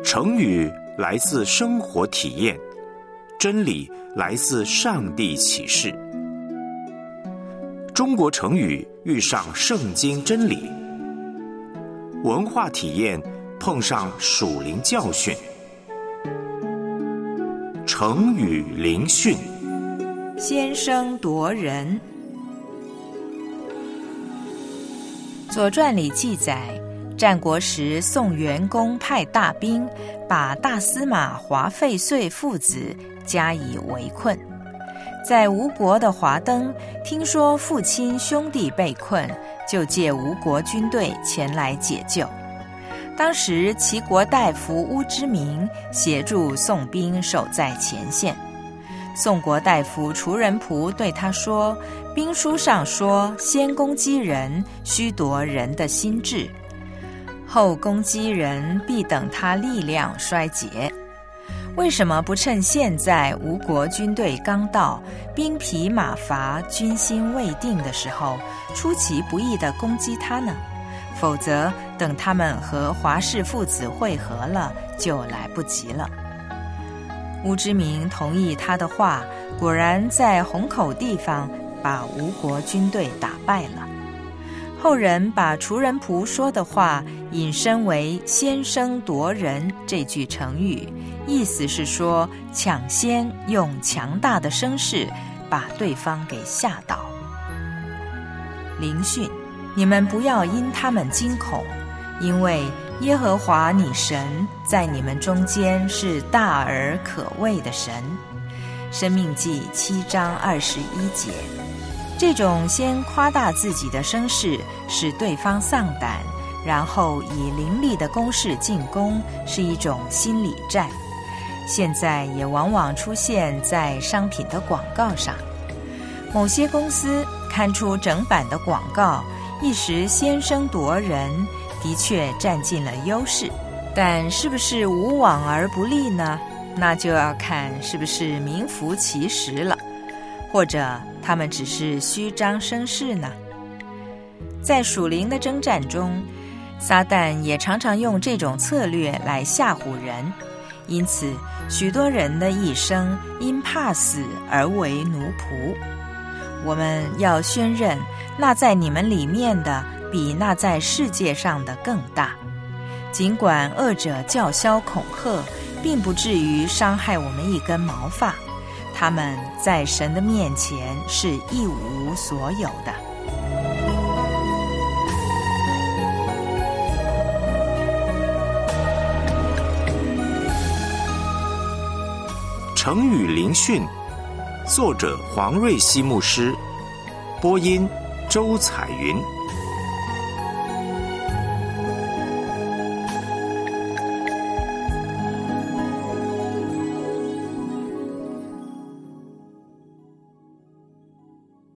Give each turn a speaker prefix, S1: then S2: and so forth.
S1: 成语来自生活体验，真理来自上帝启示。中国成语遇上圣经真理，文化体验碰上属灵教训。成语灵训，
S2: 先声夺人。左传里记载，战国时宋元公派大兵把大司马华费遂父子加以围困。在吴国的华登听说父亲兄弟被困，就借吴国军队前来解救。当时齐国大夫乌之明协助宋兵守在前线。宋国大夫楚人仆对他说，兵书上说先攻击人，须夺人的心智，后攻击人，必等他力量衰竭。为什么不趁现在吴国军队刚到，兵疲马乏，军心未定的时候，出其不意地攻击他呢？否则等他们和华氏父子会合了，就来不及了。乌之明同意他的话，果然在虹口地方把吴国军队打败了。后人把楚人仆说的话引申为先声夺人这句成语，意思是说抢先用强大的声势把对方给吓倒。灵训，你们不要因他们惊恐，因为耶和华你神在你们中间是大而可畏的神。申命记7章21节。这种先夸大自己的声势，使对方丧胆，然后以凌厉的攻势进攻，是一种心理战。现在也往往出现在商品的广告上。某些公司刊出整版的广告，一时先声夺人，的确占尽了优势，但是不是无往而不利呢？那就要看是不是名副其实了，或者他们只是虚张声势呢？在属灵的征战中，撒旦也常常用这种策略来吓唬人，因此许多人的一生因怕死而为奴仆。我们要宣认，那在你们里面的比那在世界上的更大。尽管恶者叫嚣恐吓，并不至于伤害我们一根毛发，他们在神的面前是一无所有的。
S1: 成语灵训，作者黄瑞希牧师，播音周彩云。